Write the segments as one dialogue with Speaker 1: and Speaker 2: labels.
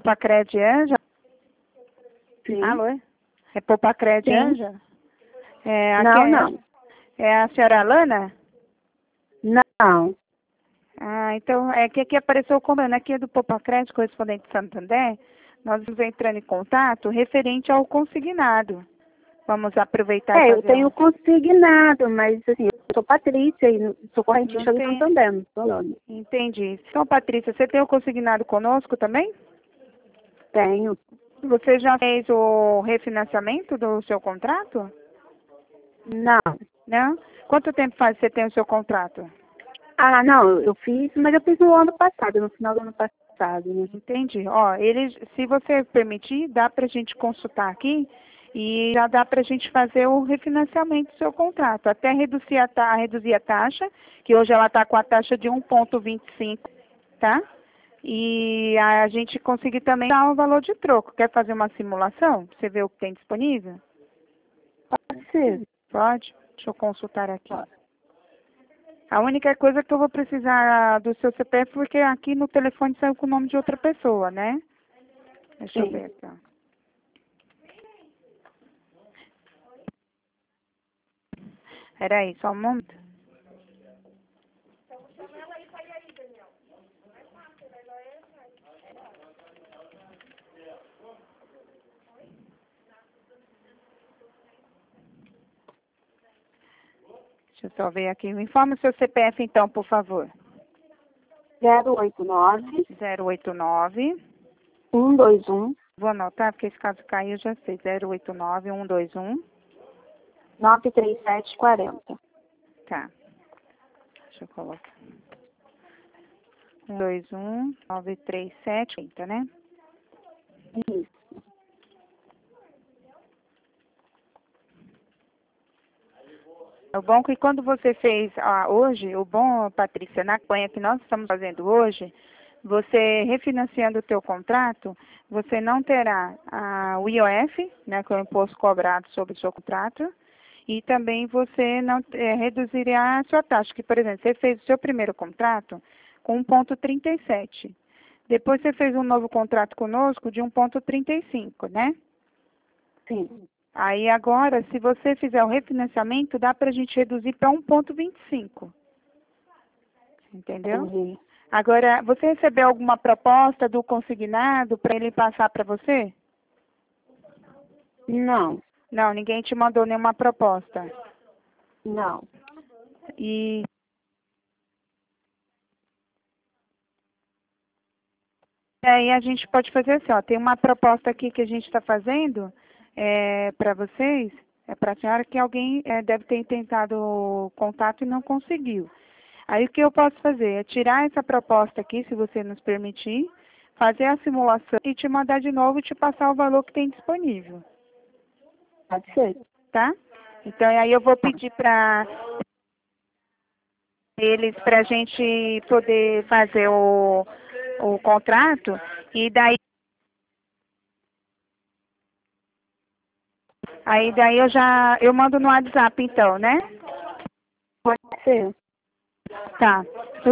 Speaker 1: Popacred Anja?
Speaker 2: Sim.
Speaker 1: Alô? É Popacred
Speaker 2: Sim.
Speaker 1: Anja? É,
Speaker 2: Não.
Speaker 1: É a senhora Alana?
Speaker 2: Não.
Speaker 1: Ah, então, é que aqui apareceu como aqui é do Popacred, correspondente de Santander. Nós estamos entrando em contato referente ao consignado. Vamos aproveitar e
Speaker 2: Eu
Speaker 1: fazer
Speaker 2: tenho consignado, mas assim, eu sou Patrícia e sou correntista do
Speaker 1: tem...
Speaker 2: Santander, não sou Alana.
Speaker 1: Entendi. Então, Patrícia, você tem o consignado conosco também?
Speaker 2: Tenho.
Speaker 1: Você já fez o refinanciamento do seu contrato?
Speaker 2: Não.
Speaker 1: Não? Quanto tempo faz que você tem o seu contrato?
Speaker 2: Não, eu fiz, mas eu fiz no ano passado, no final do ano passado, né?
Speaker 1: Entendi. Ó, se você permitir, dá para a gente consultar aqui e já dá para a gente fazer o refinanciamento do seu contrato, até reduzir reduzir a taxa, que hoje ela está com a taxa de 1,25, tá? E a gente conseguir também dar um valor de troco. Quer fazer uma simulação? Você vê o que tem disponível?
Speaker 2: Pode ser.
Speaker 1: Pode? Deixa eu consultar aqui. A única coisa que eu vou precisar do seu CPF, porque aqui no telefone saiu com o nome de outra pessoa, né? Deixa eu
Speaker 2: Sim.
Speaker 1: ver aqui, ó. Peraí, só um momento. Deixa eu só ver aqui. Me informa o seu CPF então, por favor.
Speaker 2: 089
Speaker 1: 089.
Speaker 2: 121
Speaker 1: Vou anotar, porque esse caso caiu, eu já sei. 089 121.
Speaker 2: 93740.
Speaker 1: Tá. Deixa eu colocar. 121 937 30, né?
Speaker 2: Isso.
Speaker 1: O bom que quando você fez hoje, o bom, Patrícia, na campanha que nós estamos fazendo hoje, você refinanciando o teu contrato, você não terá o IOF, né, que é o imposto cobrado sobre o seu contrato, e também você não reduzirá a sua taxa, que, por exemplo, você fez o seu primeiro contrato com 1,37. Depois você fez um novo contrato conosco de 1,35, né?
Speaker 2: Sim.
Speaker 1: Aí agora, se você fizer o refinanciamento, dá para a gente reduzir para 1,25. Entendeu?
Speaker 2: Entendi.
Speaker 1: Agora, você recebeu alguma proposta do consignado para ele passar para você?
Speaker 2: Não.
Speaker 1: Não, ninguém te mandou nenhuma proposta.
Speaker 2: Não.
Speaker 1: E aí a gente pode fazer assim, ó, tem uma proposta aqui que a gente está fazendo para vocês, para a senhora que alguém deve ter tentado contato e não conseguiu. Aí o que eu posso fazer é tirar essa proposta aqui, se você nos permitir, fazer a simulação e te mandar de novo e te passar o valor que tem disponível,
Speaker 2: Pode ser.
Speaker 1: tá? Então aí eu vou pedir para eles para a gente poder fazer o contrato e daí eu mando no WhatsApp então, né?
Speaker 2: Pode ser.
Speaker 1: Tá.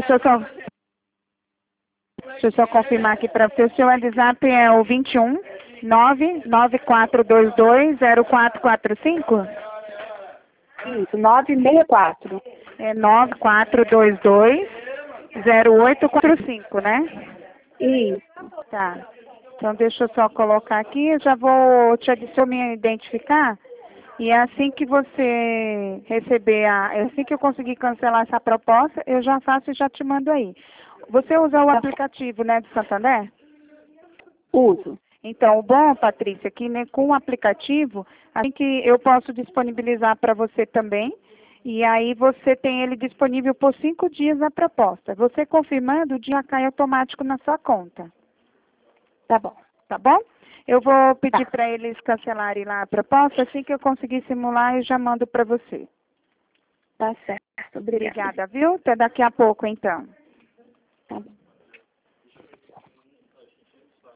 Speaker 1: Deixa eu só confirmar aqui para você. O seu WhatsApp é o 21 99422 0445?
Speaker 2: Isso, 964.
Speaker 1: É 9422 0845, né?
Speaker 2: Isso.
Speaker 1: Tá. Então deixa eu só colocar aqui, eu já vou te adicionar, me identificar. E assim que você receber assim que eu conseguir cancelar essa proposta, eu já faço e já te mando aí. Você usa o aplicativo, né, do Santander?
Speaker 2: Uso.
Speaker 1: Então, o bom, Patrícia, que né, com o aplicativo, assim que eu posso disponibilizar para você também, e aí você tem ele disponível por 5 dias a proposta. Você confirmando, o dia cai automático na sua conta.
Speaker 2: Tá bom.
Speaker 1: Tá bom? Eu vou pedir
Speaker 2: Tá.
Speaker 1: para eles cancelarem lá a proposta, assim que eu conseguir simular, eu já mando para você.
Speaker 2: Tá certo. Obrigada.
Speaker 1: Obrigada, viu? Até daqui a pouco, então.
Speaker 2: Tá bom.